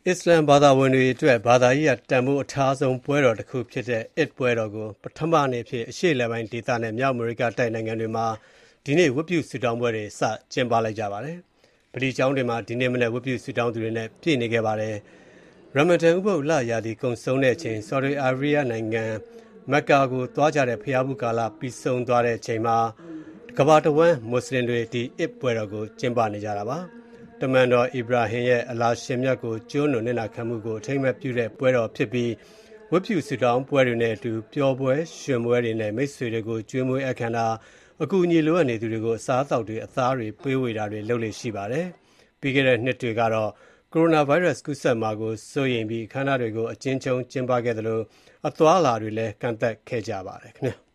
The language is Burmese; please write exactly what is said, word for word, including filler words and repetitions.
အစ္စလာမ်ဘာသာဝင်တွေအတွက်ဘာသာရေးတန်ဖိုးအထားဆုံးပွဲတော်တစ်ခုဖြစ်တဲ့ Eid ပွဲတော်ကိုပထမနေ့အဖြစ်အရှေ့အလယ်ပိုင်းဒေသနဲ့မြောက်အမေရိကတိုက်နိုင်ငံတွေမှာဒီနေ့ဝတ်ပြုဆုတောင်းပွဲတွေစကျင်းပလိုက်ကြပါတယ်။ဗလီကျောင်းတွေမှာဒီနေ့မနေ့ဝတ်ပြုဆုတောင်းသူတွေနဲ့ပြည့်နေခဲ့ပါတယ်။ ရမဒန်ဥပုသ်လရာသီကုန်ဆုံးတဲ့အချိန်ဆော်ဒီအာရေဗျနိုင်ငံမက္ကာကိုသွားကြတဲ့ဘုရားဖူးကာလပြီးဆုံးသွားတဲ့အချိန်မှာကမ္ဘာတဝန်းမွတ်စလင်တွေဒီ Eid ပွဲတော်ကိုကျင်းပနေကြတာပါ။တမန်တော်အီဗရာဟင်ရဲ့အလာရှင်မြတ်ကိုကျိုးနွန်နစ်နာခံမှုကိုအထိမ်းအမှတ်ပြုတဲ့ပွဲတော်ဖြစ်ပြီးဝတ်ပြုဆုတောင်းပွဲတွေနဲ့အတူပျော်ပွဲရွှင်ပွဲတွေနဲ့မိတ်ဆွေတွေကိုကျွေးမွေးအခမ်းနာအကူအညီလိုအပ်နေသူတွေကိုအစားအသောက်တွေအသားတွေပေးဝေတာတွေလုပ်လေ့ရှိပါတယ်။ပြီးခဲ့တဲ့နှစ်တွေကတော့ကိုရိုနာဗိုင်းရပ်စ်ကူးစက်မှာကိုစိုးရိမ်ပြီးအခမ်းအနားတွေကိုအကျဉ်းချုံးကျင်းပခဲ့သလိုအသွားအလာတွေလည်းကန့်သတ်ခဲ့ကြပါတယ်ခင်ဗျာ။